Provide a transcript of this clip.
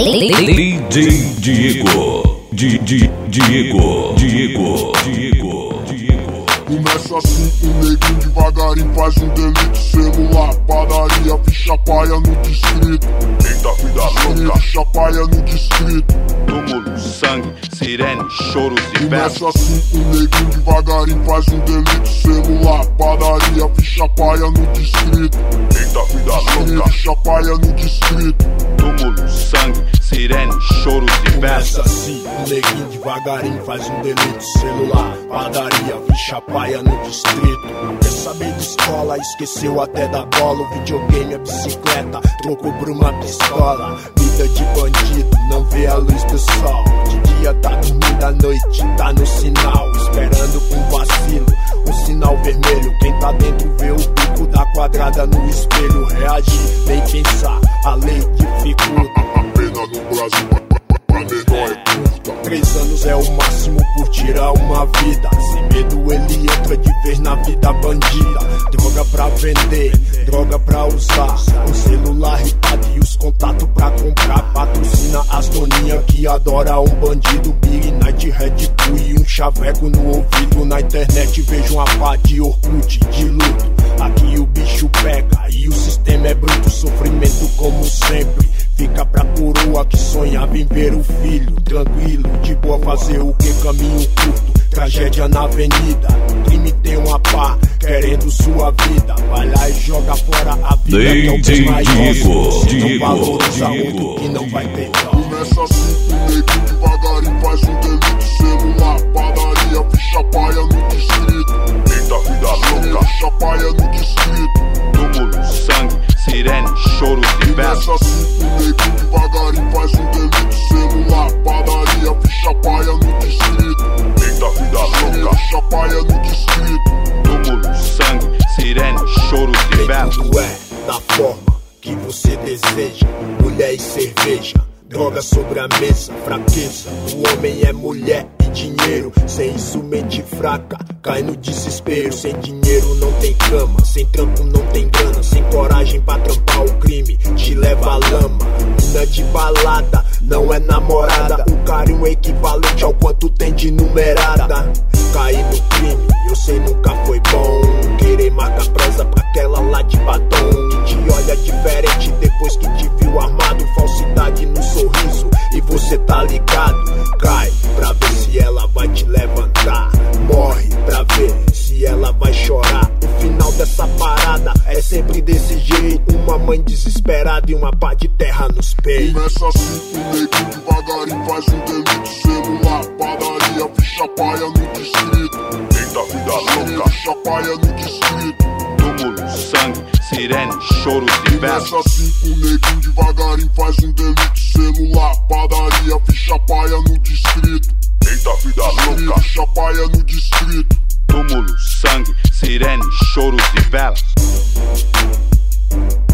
DJ Diego. Começa assim, um neguinho devagarinho faz um delito. Celular, padaria, ficha paia no distrito. Eita vida louca, ficha paia no distrito. túmulo, sangue, sirene, choros e versos. Começa assim, um neguinho devagarinho faz um delito. Celular, padaria, ficha paia no distrito. Eita vida louca, ficha paia no distrito. túmulo, sangue, sirene, choros e versos. Começa assim, um neguinho devagarinho faz um delito. Celular, padaria, ficha paia no distrito. Não quer saber de escola, esqueceu até da bola. O videogame, a bicicleta, trocou por uma pistola. Vida de bandido, não vê a luz do sol. De dia tá dormindo, à noite tá no sinal, esperando um vacilo, um sinal vermelho. Quem tá dentro vê o bico da quadrada no espelho. Reagir, nem pensar, a lei dificulta. A pena no Brasil pra menor é curta. 3 anos é o máximo por tirar uma vida. Sem medo ele entra de vez na vida bandida. Droga pra vender, droga pra usar. Um celular ripado e os contatos pra comprar. Patrocina as doninhas que adora um bandido. Big Night, Red Bull e um chaveco no ouvido. Na internet vejo uma pá de Orkut, de luto. Aqui o bicho pega e o sistema é bruto. Sofrimento como sempre fica pra coroa que sonhava em ver o filho tranquilo, de boa, fazer o que? Caminho curto, tragédia na avenida. O crime tem uma pá querendo sua vida. Vai lá e joga fora a vida, que é o bem maior. Você não valoriza outro que não vai ter dó. Começa assim, um neguinho devagarinho faz um delito. Celular, padaria, ficha paia no distrito. Eita vida louca, ficha paia no distrito. túmulo, sangue, sirene, choros e versos. Começa assim, um neguinho devagarinho faz um delito. Celular, padaria, ficha paia no distrito. Eita vida louca, ficha paia no distrito. túmulo, sangue, sirene, choros e versos. Tudo é da forma que você deseja. Mulher e cerveja, droga sobre a mesa. Fraqueza, o homem é mulher e dinheiro. Sem isso mente fraca, cai no desespero. Sem dinheiro não tem cama, sem trampo não tem grana. Sem coragem pra trampar o crime, te leva à lama. Mina de balada, não é namorada. Um carinho equivalente ao quanto tem de numerada. Cair no crime, eu sei nunca foi bom. Querer marcar presa pra aquela lá de batom. Que te olha diferente depois que te viu armado. Falsidade no sorriso e você tá ligado. Cai pra ver se ela vai te levantar. Morre pra ver se ela vai chorar. O final dessa parada é sempre desse jeito. Uma mãe desesperada e uma pá de terra nos peitos. Começa assim, um neguinho devagarinho faz um delito. Celular, padaria, ficha paia no distrito. Eita vida louca, ficha paia no distrito. túmulo, sangue, sirene, choros e versos. Começa assim, um neguinho devagarinho faz um delito. Celular, padaria, ficha paia no distrito. Eita vida louca, ficha paia no distrito. túmulo, sangue, sirene, choros e velas.